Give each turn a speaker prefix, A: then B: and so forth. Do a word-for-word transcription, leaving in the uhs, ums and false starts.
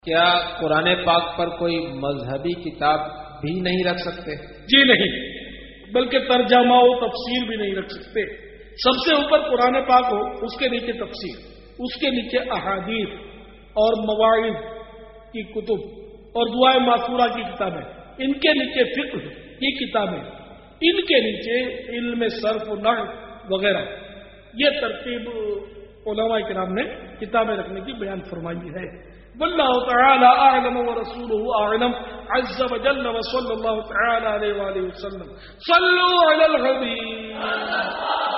A: क्या कुरान पाक पर कोई मजहबी किताब भी नहीं रख सकते?
B: जी नहीं, बल्कि तर्जमा व तफसीर भी नहीं रख सकते। सबसे ऊपर कुरान पाक हो, उसके नीचे तफसीर, उसके नीचे अहादीस और मवाइद की कुतुब और दुआए मासूरा की किताबें, इनके नीचे फिक्र की किताबें, इनके नीचे इल्म सर्फ नहव वगैरह। ये तरतीब उलमा किराम ने किताबें रखने की बयान फरमाई है। वल्लाहु तआला अअलम व रसूलुहु अअलम अज़्ज़ व जल्ल व सल्लल्लाहु तआला अलैहि व आलिहि वसल्लम। सल्लु अलल हबीब।